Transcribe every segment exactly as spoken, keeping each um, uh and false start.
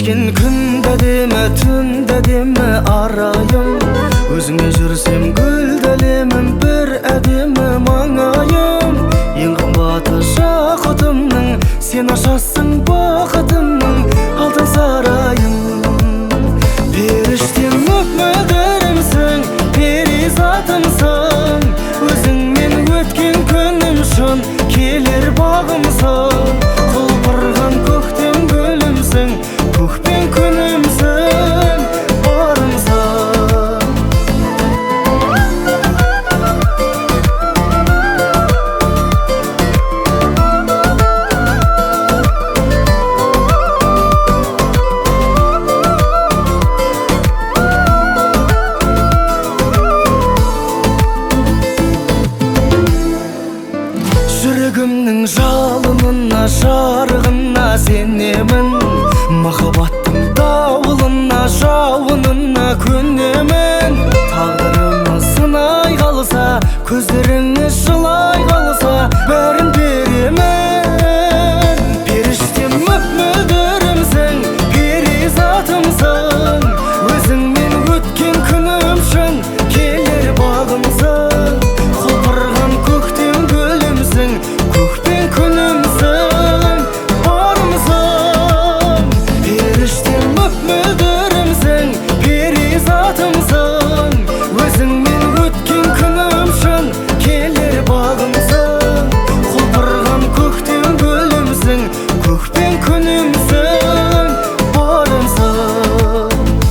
Kechkin kunda deme, tunda deme arayım. Özüne jursem güldelemim, bir edeme mangayım. Eң kımbаты şakıtımның, sen aşasın bakıtımның altın sarayım. Periştem öpmölerimsin, perizatımsın. Özüңмен ötken күнім шын келер бағымсың. Құлпырған көктем гүлімсің, көкпен күнімсің, барымсың. Жүрегімнің жалынына, жарығына сенемін. Махаббаттың дауылына, жауынына көнемін. Тағдырымыз сынай қалса, көздеріңіз жылай қалса, бәрін беремін. Періштем мөп-мөлдірімсің, перизатымсың. Өзіңмен өткен күнім шын келер бағымсың. Құлпырған көктем гүлімсің, көкпен күнімсің, барымсың. Періштем мөп-мөлдірімсің, перизатымсың. Өзіңмен өткен күнім шын келер бағымсың. Құлпырған көктем гүлімсің, көкпен күнімсің, барымсың.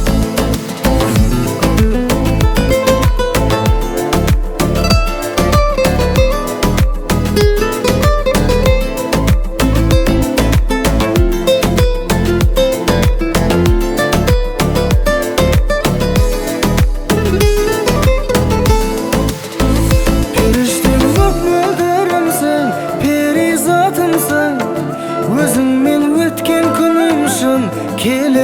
Періштем мөп-мөлдірімсің, перизатымсың. Өзіңмен өткен күнім шын келер